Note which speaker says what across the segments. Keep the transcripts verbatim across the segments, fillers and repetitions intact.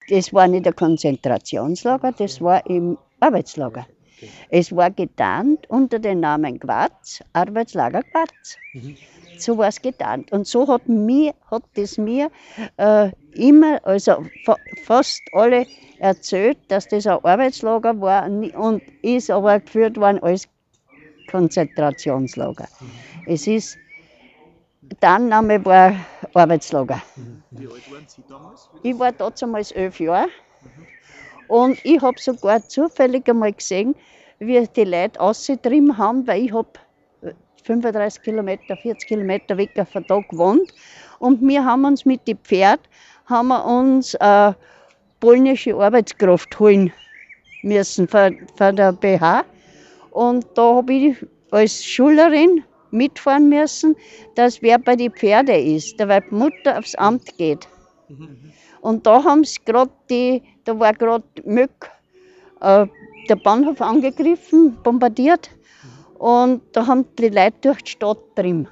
Speaker 1: Das war nicht ein Konzentrationslager, das war im Arbeitslager. Es war getarnt unter dem Namen Gwarz, Arbeitslager Gwarz.
Speaker 2: Mhm.
Speaker 1: So war es getarnt. Und so hat, mir, hat das mir äh, immer, also fa fast alle erzählt, dass das ein Arbeitslager war und ist aber geführt worden als Konzentrationslager. Es ist, der Annahme war Arbeitslager.
Speaker 2: Wie alt waren Sie damals?
Speaker 1: Ich war damals elf Jahre und ich habe sogar zufällig einmal gesehen, wie die Leute ausgetrieben haben, weil ich habe fünfunddreißig Kilometer, vierzig Kilometer weg von da gewohnt. Und wir haben uns mit dem Pferd haben wir uns äh, polnische Arbeitskraft holen müssen von, von der B H. Und da habe ich als Schülerin mitfahren müssen, dass wer bei den Pferden ist, weil die Mutter aufs Amt geht.
Speaker 2: Mhm.
Speaker 1: Und da haben sie gerade die, da war gerade Möck, äh, der Bahnhof angegriffen, bombardiert. Und da haben die Leute durch die Stadt drin.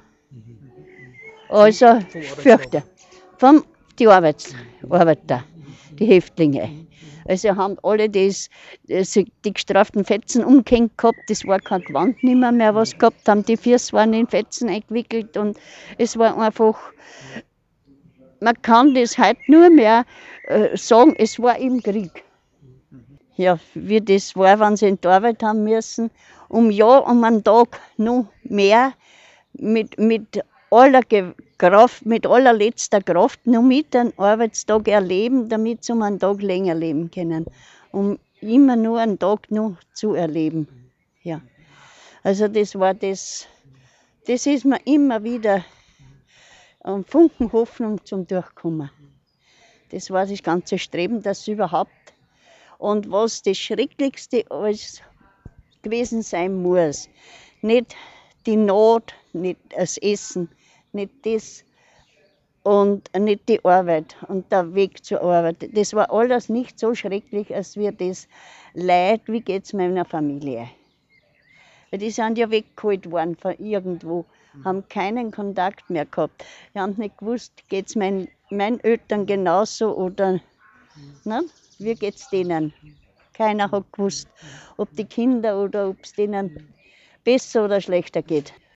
Speaker 1: Also fürchte. Vom, die Arbeits, Arbeiter, die Häftlinge. Also haben alle das, das, die gestraften Fetzen umgehängt gehabt, das war kein Gewand nicht mehr, mehr was gehabt haben, die Füße waren in Fetzen eingewickelt und es war einfach, man kann das heute nur mehr äh, sagen, es war im Krieg. Ja, wie das war, wenn sie in die Arbeit haben müssen, um ja, um einen Tag noch mehr mit, mit aller Ge Kraft, mit allerletzter Kraft noch mit einen Arbeitstag erleben, damit sie um einen Tag länger leben können. Um immer nur einen Tag noch zu erleben. Ja. Also das war das, das ist mir immer wieder ein Funken Hoffnung zum Durchkommen. Das war das ganze Streben, das überhaupt. Und was das Schrecklichste alles gewesen sein muss, nicht die Not, nicht das Essen, nicht das und nicht die Arbeit und der Weg zur Arbeit. Das war alles nicht so schrecklich, als wir das Leid, wie geht es meiner Familie. Weil die sind ja weggeholt worden von irgendwo, haben keinen Kontakt mehr gehabt. Die haben nicht gewusst, geht es mein, meinen Eltern genauso oder ne? Wie geht es denen? Keiner hat gewusst, ob die Kinder oder ob es denen besser oder schlechter geht.